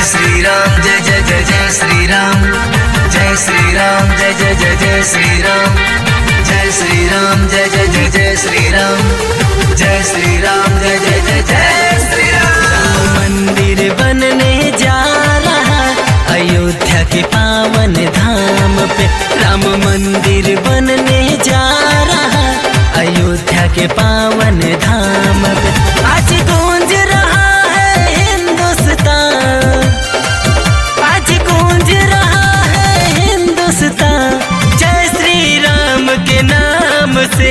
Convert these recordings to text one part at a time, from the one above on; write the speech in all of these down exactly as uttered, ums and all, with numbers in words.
श्री राम जय जय जय जय श्री राम जय श्री राम जय जय जय जय श्री राम जय श्री राम जय जय जय जय श्री राम जय श्री राम जय जय जय जय श्री राम। मंदिर बनने जा रहा अयोध्या के पावन धाम पे, राम मंदिर बनने जा रहा अयोध्या के पावन धाम पे। आज गूंज रहा है हिंदुस्तान, आज गूंज रहा है हिंदुस्तान जय श्री राम के नाम से।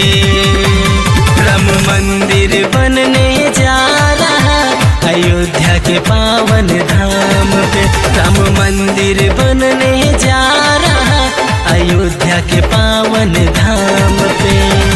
राम मंदिर बनने जा रहा अयोध्या के पावन धाम पे, राम मंदिर बनने जा रहा अयोध्या के पावन धाम पे।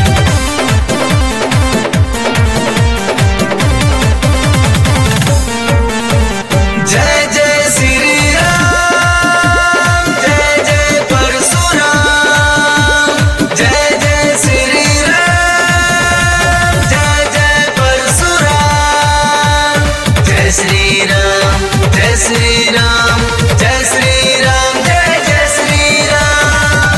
जय जय श्री राम जय जय परशुराम जय जय श्री राम जय जय परशुराम जय श्री राम जय श्री राम जय श्री राम जय जय श्री राम।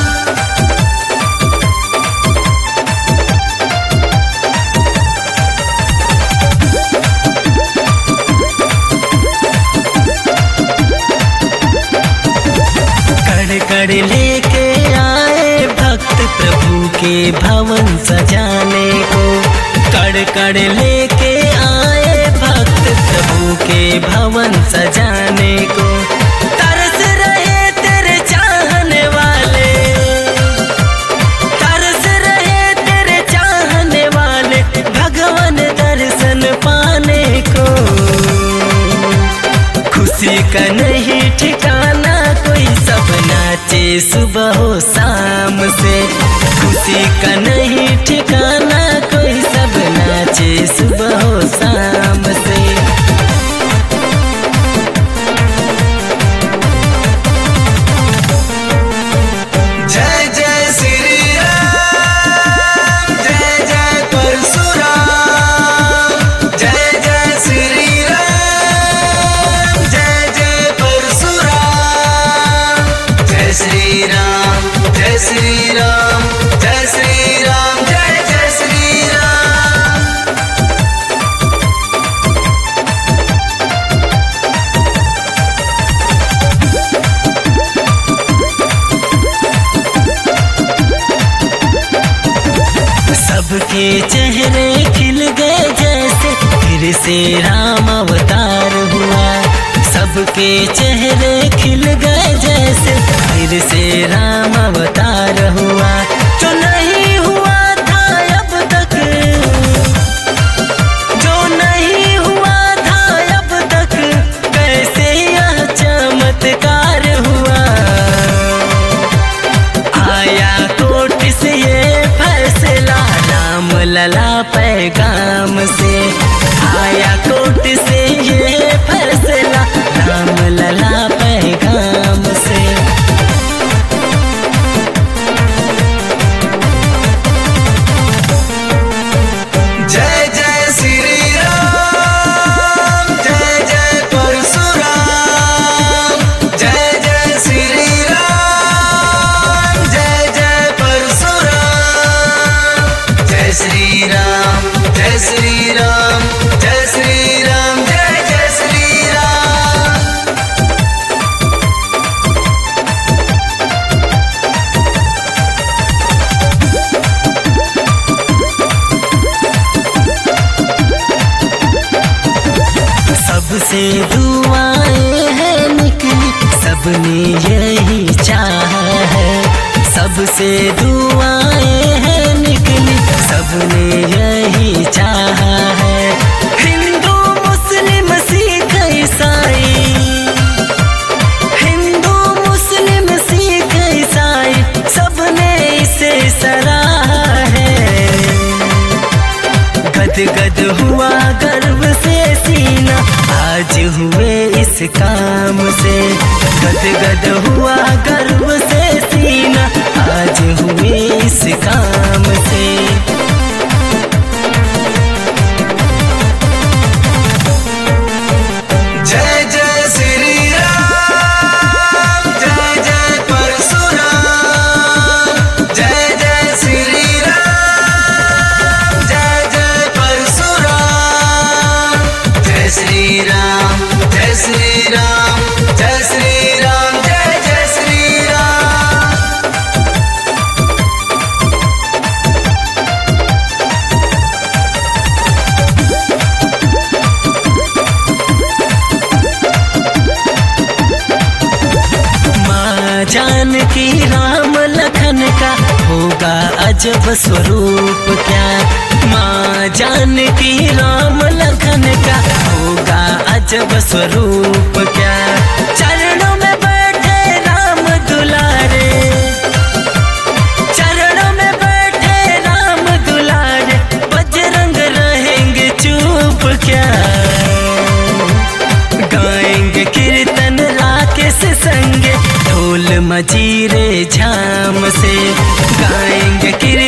कड़ कड़ लेके आए भक्त प्रभु के भवन सजाने को, कड़ कड़ लेके आए भक्त प्रभु के भवन सजाने को। तरस रहे तेरे चाहने वाले, तरस रहे तेरे चाहने वाले भगवान दर्शन पाने को। खुशी का नहीं ठिकाना कोई, सब नाचे सुबह हो शाम से। खुशी का नहीं ठिकाना कोई, सब नाचे सुबह हो शाम से। जय जय श्री राम जय जय परशुराम जय जय श्री राम जय जय परशुराम जय श्री राम जय श्री राम जय श्री राम जय जय श्री राम। सबके चेहरे खिल गए जैसे फिर से राम अवतार हुआ। सबके चेहरे खिल गए जैसे फिर से राम अवतार हुआ। जो नहीं हुआ था अब तक, जो नहीं हुआ था अब तक, कैसे यह चमत्कार हुआ। आया कोर्ट से ये फैसला राम लला पैगाम से, आया कोर्ट से ये फैसला राम लला पैगाम से। जय जय श्री राम जय जय परशुराम जय जय श्री राम जय जय परशुराम जय श्री राम जय श्री राम जय श्री राम जय जय श्री राम। सबसे दुआएं हैं निकली, सबने यही चाहा है। सबसे दुआएं हैं निकली, सबने यही चाहा है। हिंदू मुस्लिम सिख ईसाई, हिंदू मुस्लिम सिख ईसाई सबने इसे सराहा है। गद गद हुआ गर्व से सीना आज हुए इस काम से। गद गद हुआ गर्व से सीना आज हुए इस काम से। जय जय श्री राम जय श्री राम जय श्री राम जय जय श्री राम। माँ जानकी राम लखन का होगा अजब स्वरूप क्या। माँ जानकी राम लखन का होगा अजब स्वरूप क्या। चरणों में बैठे राम दुलारे, चरणों में बैठे राम दुलारे, बजरंग रहेंगे चुप क्या। गाएंगे कीर्तन राकेश संगे ढोल मजीरे झाम से, गाएंगे कीर्तन